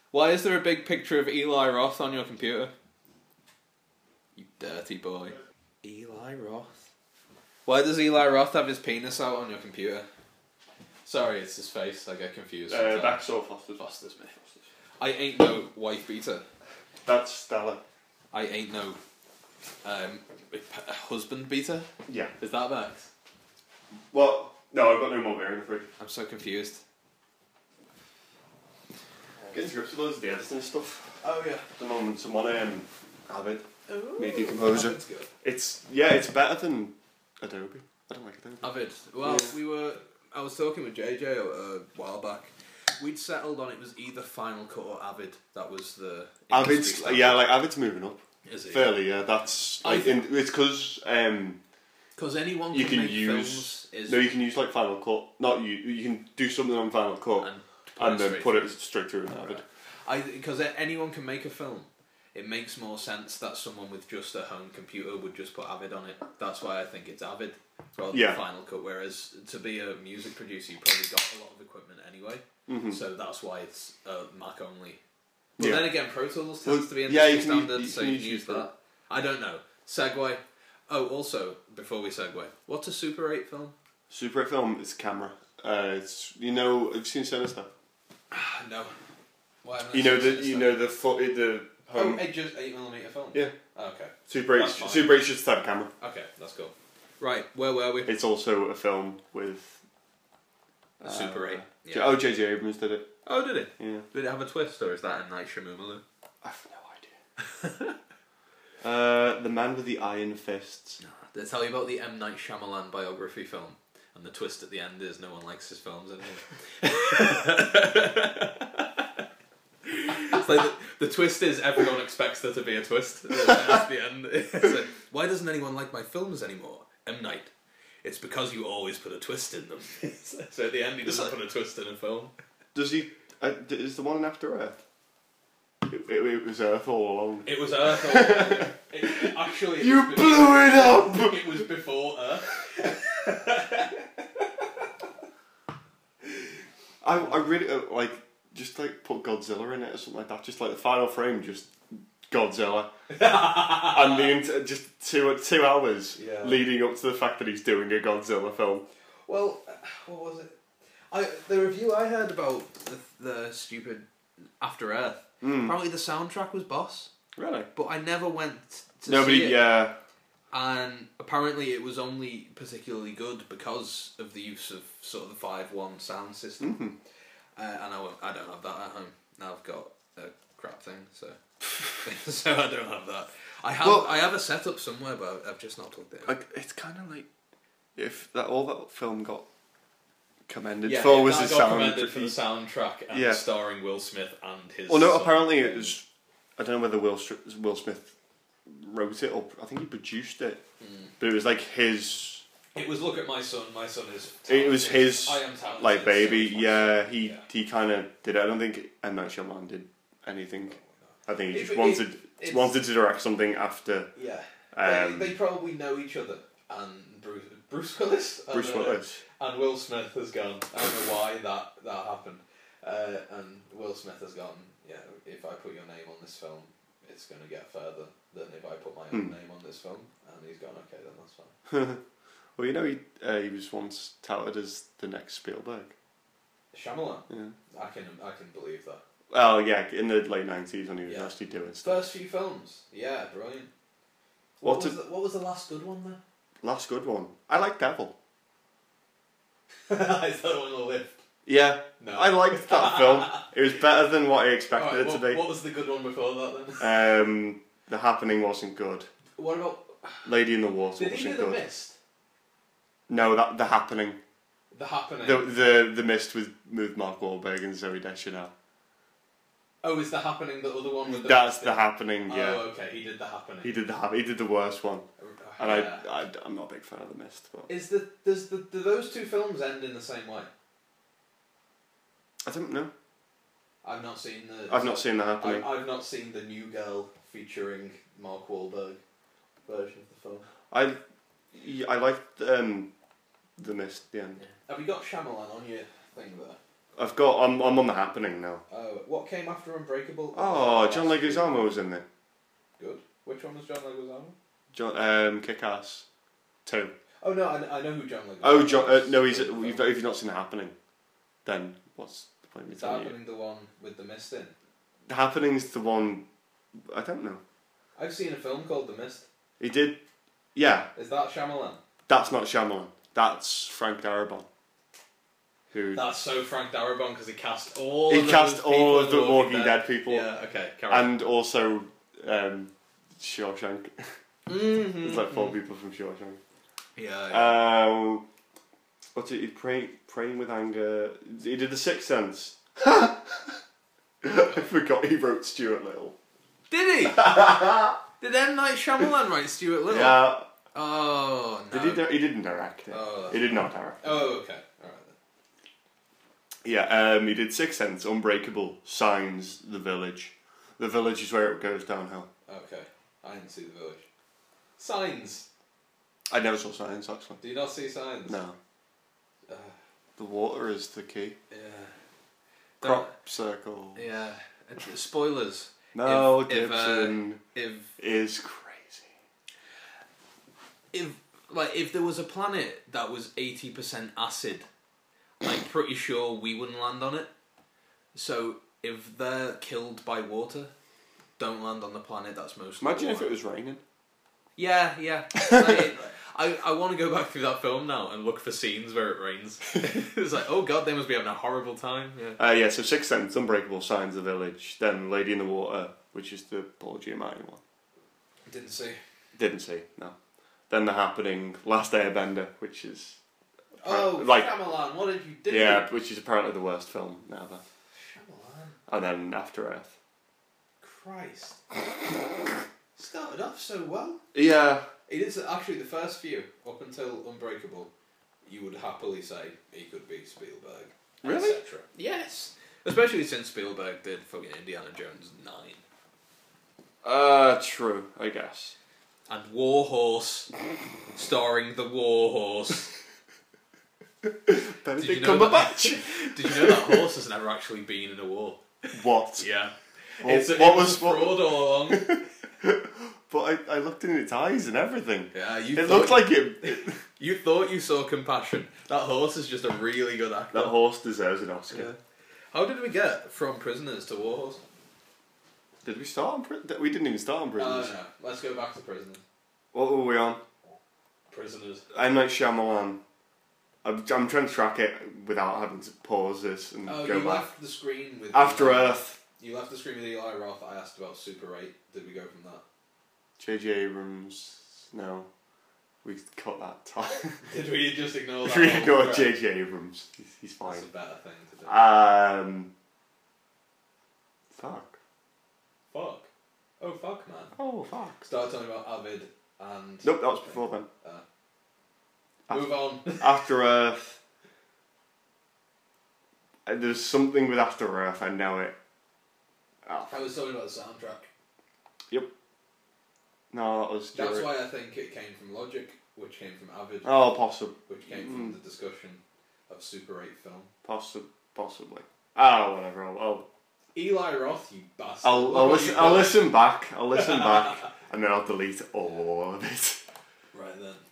Why is there a big picture of Eli Roth on your computer? You dirty boy. Eli Roth. Why does Eli Roth have his penis out on your computer? Sorry, it's his face. I get confused. That's all Foster's me. I ain't no wife beater. That's Stella. I ain't no husband beater. Yeah. Is that Max? What? No, I've got no more beer in the fridge. I'm so confused. Getting to grips with loads of the editing stuff. Oh yeah. At the moment, someone Avid, Ooh, Media Composer. Avid's good. It's better than Adobe. I don't like Adobe. Avid. Well, I was talking with JJ a while back. We'd settled on it was either Final Cut or Avid. That was the Avid's standard. Avid's moving up. Is it? Fairly, yeah. That's it's because anyone you can make use films. you can use like Final Cut. Not you. You can do something on Final Cut and then put it straight through in Avid. Because anyone can make a film. It makes more sense that someone with just a home computer would just put Avid on it. That's why I think it's Avid rather than Final Cut. Whereas to be a music producer, you probably got a lot of equipment anyway. Mm-hmm. So that's why it's Mac only. But then again, Pro Tools tends to be industry standard, so you can use that. I don't know. Segue. Oh, also, before we segue, what's a Super 8 film? Super 8 film is camera. It's have you seen Sinister? No. Why the home. Oh, just 8mm film. Yeah. Okay. Super 8 is just the type of camera. Okay, that's cool. Right, where were we? It's also a film with Super 8. Yeah. Oh, J.J. Abrams did it. Oh, did it? Yeah. Did it have a twist, or is that M. Night Shyamalan? I have no idea. The Man with the Iron Fists. No, they tell you about the M. Night Shyamalan biography film, and the twist at the end is no one likes his films anymore. It's like the twist is everyone expects there to be a twist at the end. It's like, why doesn't anyone like my films anymore? M. Night. It's because you always put a twist in them. So at the end he doesn't put a twist in a film. Does he? Is the one in After Earth? It was Earth all along. It was Earth all along. Actually, you blew it up! It was before Earth. I really just put Godzilla in it or something like that. Just like the final frame, just Godzilla, and just two hours leading up to the fact that he's doing a Godzilla film. Well, what was it? The review I heard about the stupid After Earth. Apparently the soundtrack was boss. Really? But I never went to see it. Yeah. And apparently it was only particularly good because of the use of sort of the 5.1 sound system. Mm-hmm. And I don't have that at home. Now I've got a crap thing, so so I don't have that. I have a setup somewhere, but I've just not plugged it in. It's kind of like if all that film got commended for was the sound. For the soundtrack and starring Will Smith and his. Well, no, apparently it was. I don't know whether Will Smith wrote it or I think he produced it, but it was like his. It was look at my son. My son is. Talented. It was his. I am talented. Like baby, he kind of did it. I don't think M. Night Shyamalan did anything. I think he just wanted to direct something after. Yeah. They probably know each other, and Bruce Willis. And Will Smith has gone. I don't know why that happened. And Will Smith has gone. Yeah, if I put your name on this film, it's going to get further than if I put my own name on this film. And he's gone. Okay, then that's fine. Well, he was once touted as the next Spielberg. Shyamalan. Yeah. I can believe that. Well, yeah, in the late 90s when he was actually doing stuff. First few films, yeah, brilliant. What was the last good one then? Last good one. I like Devil. Is that the one on the lift? Yeah, no. I liked that film. It was better than what I expected it to be. What was the good one before that then? The Happening wasn't good. What about Lady in the Water Did wasn't he do good. The Mist? No, The Happening. The Happening. The Mist with Mark Wahlberg and Zooey Deschanel. Oh, is The Happening the other one with the That's The Happening, yeah. Oh, okay, he did The Happening. He did the worst one. And I'm not a big fan of The Mist. But do those two films end in the same way? I don't know. I've not seen the... I've not seen The Happening. I've not seen the New Girl featuring Mark Wahlberg version of the film. I liked The Mist, the end. Yeah. Have you got Shyamalan on your thing there? I'm on The Happening now. What came after Unbreakable? Oh, John Leguizamo was in it. Good. Which one was John Leguizamo? Kick-Ass 2. Oh no, I know who John Leguizamo. Oh, John. No, if you've not seen The Happening, then what's the point of me telling you? The Happening, the one with the mist in. The Happening's the one. I don't know. I've seen a film called The Mist. He did. Yeah. Is that Shyamalan? That's not Shyamalan. That's Frank Darabont. That's so Frank Darabont because he cast all. He cast all of the Walking Dead people. Yeah. Okay. Carry on. And also Shawshank. Mm-hmm, There's like 4 people from Shawshank. Yeah. What's it? Praying with Anger. He did The Sixth Sense. I forgot he wrote Stuart Little. Did he? Did M. Night Shyamalan write Stuart Little? Yeah. Oh no. He didn't direct it. Oh, he did not direct it. Oh, okay. Alright then. Yeah, he did Sixth Sense, Unbreakable, Signs, The Village. The Village is where it goes downhill. Okay. I didn't see The Village. Signs. I never saw Signs, actually. Do you not see Signs? No. The water is the key. Yeah. Crop circle. Yeah. Spoilers. Mel Gibson is crazy. If there was a planet that was 80% acid, I'm pretty sure we wouldn't land on it. So if they're killed by water, don't land on the planet that's mostly Imagine water. if it was raining. Yeah. I want to go back through that film now and look for scenes where it rains. It's like, oh god, they must be having a horrible time. Yeah. So Sixth Sense, Unbreakable, Signs, The Village, then Lady in the Water, which is the Paul Giamatti one. Didn't see. Didn't see, no. Then The Happening, Last Airbender, which is... Shyamalan, what did you do? Yeah, which is apparently the worst film ever. Shyamalan. And then After Earth. Christ. Started off so well. Yeah. It is actually the first few, up until Unbreakable, you would happily say he could be Spielberg. Really? Etc. Yes. Especially since Spielberg did fucking Indiana Jones 9. True, I guess. And War Horse, starring the War Horse. Benedict Cumberbatch. Did you know that horse has never actually been in a war? What? Yeah. What was fraud all along. But I looked in its eyes and everything. Yeah, it looked like it. You thought you saw compassion. That horse is just a really good actor. That horse deserves an Oscar. Yeah. How did we get from Prisoners to War Horse? Did we start on Prisoners? We didn't even start on Prisoners. No. Let's go back to Prisoners. What were we on? Prisoners. M. Night Shyamalan. I'm trying to track it without having to pause this and go back. You left the screen with... After Earth. You left the screen with Eli Roth. I asked about Super 8. Did we go from that? J.J. Abrams. No. We cut that time. Did we just ignore that? We ignored J.J. Abrams. He's fine. That's a better thing to do. Fuck. Fuck? Oh, fuck, man. Oh, fuck. Start talking about Avid and... Nope, that was before then. Move on. After Earth. There's something with After Earth, I know it. I was talking about the soundtrack. Yep. No, that was... That's why I think it came from Logic, which came from Avid. Oh, possibly. Which came from the discussion of Super 8 film. Possibly. Oh, whatever. Eli Roth, you bastard. I'll listen back. And then I'll delete all of it. Right then.